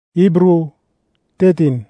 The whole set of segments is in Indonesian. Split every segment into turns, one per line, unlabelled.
Hebrew 13.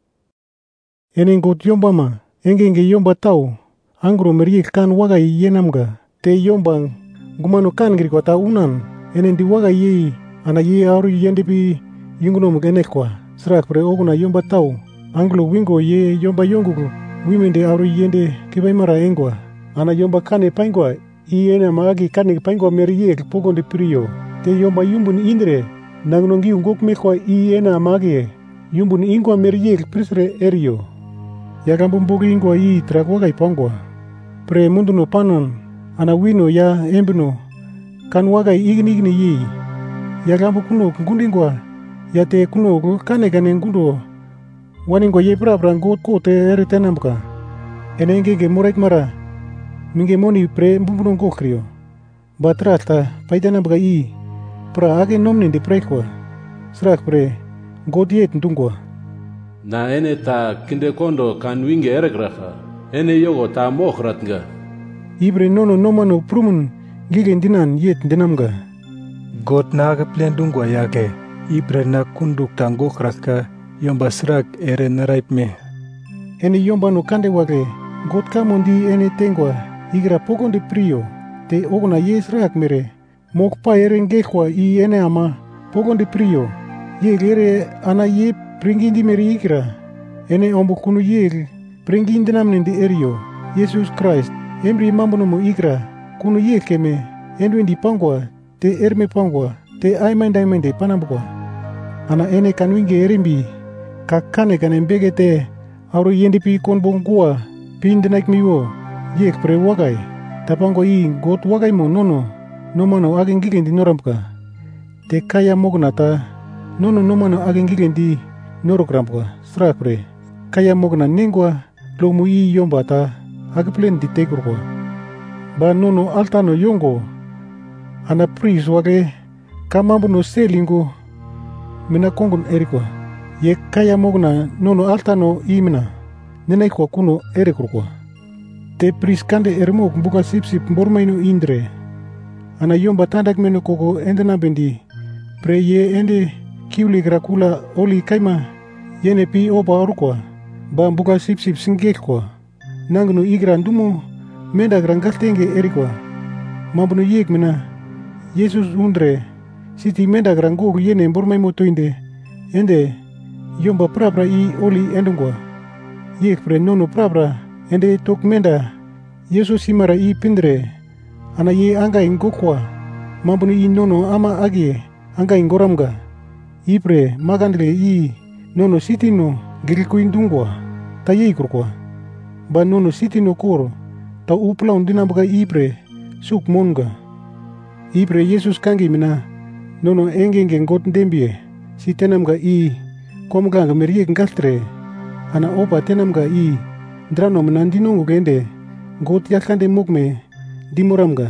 Enengot yomba ma, engenge yomba tau, angro meriek kan wagai yenamga, te yombang gumano kan griko ta unan, enen di wagai ye, ana ye auru yendipi yungunom genekwa, serak pre oguna yomba tau, anglo wingo ye yomba yongugu, wimende auru yende kibaimara engwa, ana yomba kane paingwa, ena maagi kane paingwa meriek pogonde prio, te yomba yumbun indre, nangnongi ungok mekwa ena magie, yumbun ingwa meriek prisre erio. Yakambumbugi ingwa trakwagai pangwa. Pre munduno panon, ana wino ya embeno, kan wagai igni yi. Yakambu kuno gundingwa, yate kuno kane gundo, waningwa ye pra ngot kote eritenamka. Enengege murek mara, minge moni pre mbumbuno gokrio. Batrata, paitanamka pra age nomne de prekwa. Srak pre, godiet ndungwa.
Na ene ta kinde kondo kan winge eregraha, ene yogo ta mokratnga.
Ibre nono nomano prumun gigen dinan yet dinamga.
God na kaplen dungwa yake, ibre na kunduk tanggok raka, yomba srak ere naraip me.
Ene yomba no kande wage, God kamondi ene tengwa, igra pogon de prio, te ogona yes rak mere, mok pa ere ngekwa ene ama, pogon de prio, ye gere ana ye pringindi meri igra, ene ombukunu ye, pringindi namne de erio, Jesus Christ, embri mambonomo igra, kunu ye keme, endwendi pangwa, te erme pangwa, te aimaindaimende panambwa. Ana ene kanwinge erimbi, kakane kanembege te, auro yendipi konbongua, pindenaik miwo, yek pre wagai, tapangwa got wagai mo nono, nomano agengigendi noramka. Te kaya mognata, nono nomano agengigendi norokramka, strakre, kaya mogna nengwa, lomu yombata, agaplen di tekurwa. Ba nono altano yongo, ana pris wage, kamambu no selingo, mina kongon erikwa. Ye kaya mogna nono altano imina, nenaikwa kuno erekurwa. Te pris kande ermok buka sip mbormaino indre. Ana yomba tandak meno koko endena bendi, pre ye ende kiuli grakula oli kaima, yene pi oba orukwa, ba buka sip singekwa. Nangno igra ndumo, menda grangaltenge erikwa. Mambuno yek mina, Jesus undre, siti menda grangog yene mbormaimo toinde, ende yomba prapra oli endungwa. Yek pre nono prapra, ende tok menda, Jesus simara pindre, ana ye anga ingokwa, mambuno nono ama agie, anga ingoramga. Ipre magandle nono sitino gilko indungwa, ta ye ikurkwa. Ba nono sitino koro, ta upla undinamga ipre, suk monga. Ipre Jesus kangi mina, nono engenge ngot ndembie, si tenamga komganga meriek ngaltre, ana opa tenamga drano menandinongo gende, ngot yakande mokme, dimoramga.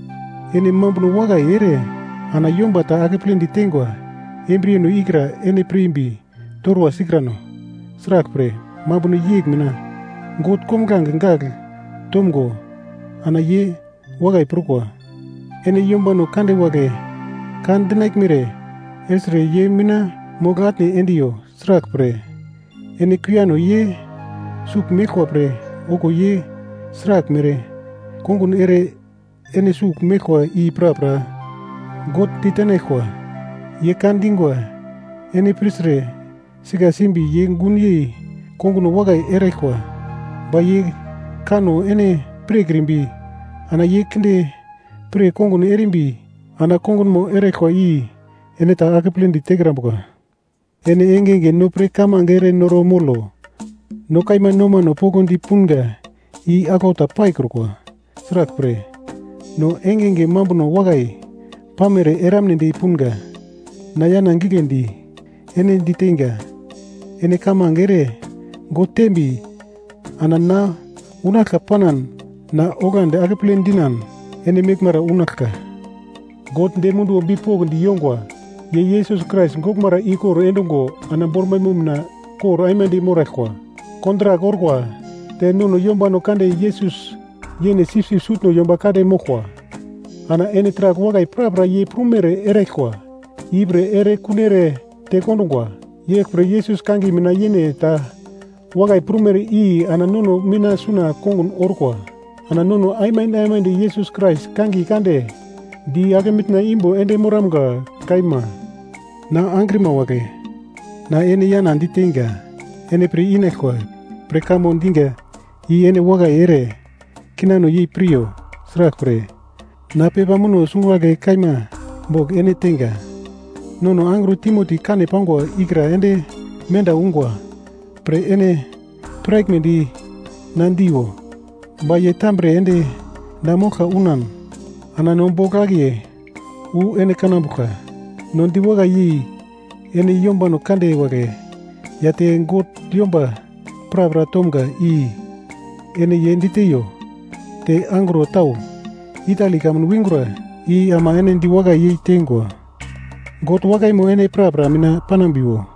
Ene mambuno waga ere, ana yomba ta ageplen di tengwa, embrio no igra ene primbi, torwa sigrano. Srak pre, mambuno yek mina, ngot komgang ngagl, tomgo, ana ye waga iprukwa. Ene yomba no kande wage, kan denaik mire, esre ye mina mogatne endio, srak pre. Ene kuyano ye, suk mekwa pre, oko ye, srak mere, kongun ere ene suk mekwa prapra, got titanekwa, ye kandingwa, ene prisre, siga simbi ye ngun ye, kongun wagai erekwa, ba ye kano ene pregrimbi, ana ye kende pre kongun erimbi, ana kongun mo erekwa ene ta akaplen di tegrambuka. Ene engenge no pre kamangere noro molo, no kaima noma no pogon di punga, akota paikrukwa, srak pre. No engenge mambuno wagai, pamere eramne di punga, nayana ngigendi, ene ditenga, ene kamangere, gotembi, anana unaka panan, na ogande akaplen dinan, ene mekmara unaka. God nde mundu bipogon di yongwa, ye Jesus Christ ngokmara ikoro endongo, anambormai mumna, koro aimendi morekwa, kondra gorkwa, te nono yomba no kande Jesus, yene sipsi sutno yomba kade mokwa. Ana ene trak wagai prapra ye prumere erekwa. Ibre ere kunere te kondongwa. Yek pre Yesus kangi mina yene ta wagai prumeri I ananono mina suna kongun orkwa. Ananono aimain de Yesus Christ kangi kande di agemitna imbo ende moramga kaima. Na angrima wage. Na ene yana anditenga. Ene pre inekwa. Pre kamondinga. I ene waga ere. Kinano yi prio. Srak pre. Na pepa muno sungwage kaima. Bog ene tenga. Nono angru Timothy kane pangwa igra ende menda ungwa. Pre ene praik me di nandiwo. Baye tambre ende namoka unan. Ananon bogagie. U ene kanambuka. Non di waga yi ene yomba no kande wage. Yate ngot yomba pravra tomga I ene yenditeyo. Te angro tau. Itali kamun wingra I ama ene di waga yi tengwa. Got waga imo ene pravra mina panambiwo.